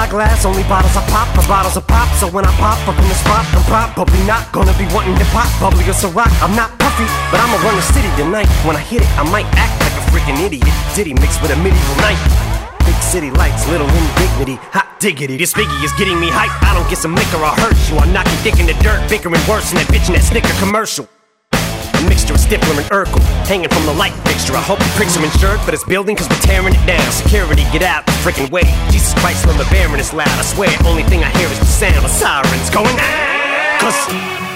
my glass, only bottles I pop, for bottles of pop. So when I pop up in the spot, I'm probably not gonna be wanting to pop bubbly or Ciroc. I'm not puffy, but I'ma run the city tonight. When I hit it, I might act like a freaking idiot. Diddy mixed with a medieval knight. Big city lights, little indignity, hot diggity. This Biggie is getting me hype. I don't get some liquor, I'll hurt you. I'll knock your dick in the dirt, bickering worse than that bitch in that Snicker commercial. A mixture of Stifler and Urkel, hanging from the light fixture. I hope the pricks are insured for this building, cause we're tearing it down. Security, get out the freaking way. Jesus Christ, when the bearing is loud, I swear, only thing I hear is the sound of sirens going. Cause